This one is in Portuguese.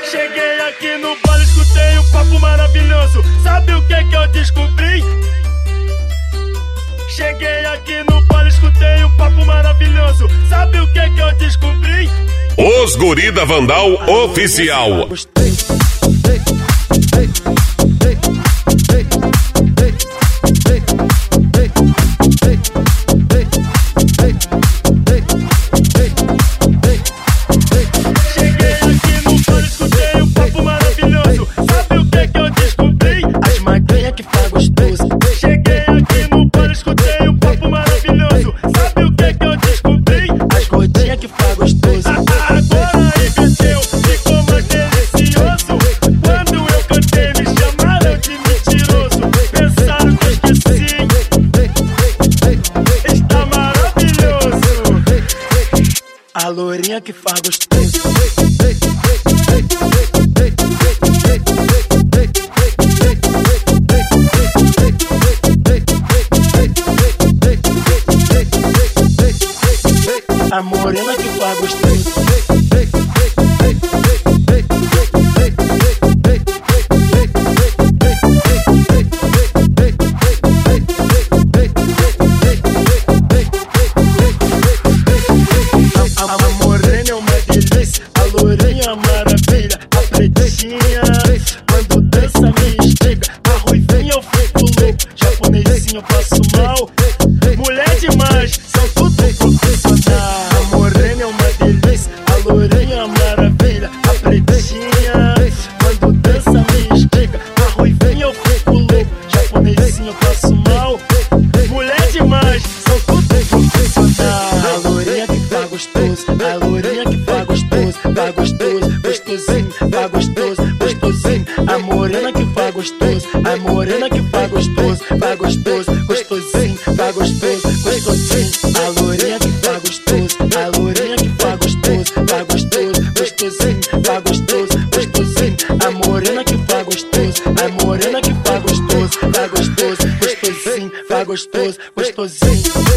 Cheguei aqui no baile, escutei um papo maravilhoso. Sabe o que eu descobri? Cheguei aqui no baile, escutei um papo maravilhoso. Sabe o que eu descobri? Os Guri da Vandal Oficial. A lourinha que faz gostoso. A morena que faz gostoso. A morena é uma delícia, a lourinha é uma maravilha. A pretinha, quando dança me instiga. A ruivinha eu fico louco, japonesinho eu passo mal. Mulher demais, são tudo profissional. A morena é uma delícia, a lourinha é uma maravilha. A pretinha, quando dança me instiga. A ruivinha eu fico louco, japonesinho eu passo mal. Mulher demais, são tudo profissional. A lourinha que faz gostoso, a lourinha que faz gostoso, vai gostoso, gostosinho, vai gostoso, gostosinho. A morena que faz gostoso, a morena que faz gostoso, vai gostoso, gostosinho, vai gostoso, gostosinho. A lourinha que faz gostoso, a lourinha que faz gostoso, vai gostoso, gostosinho, vai gostoso, gostosinho. A morena que faz gostoso, a morena que faz gostoso, vai gostoso, gostosinho, vai gostoso, gostosinho.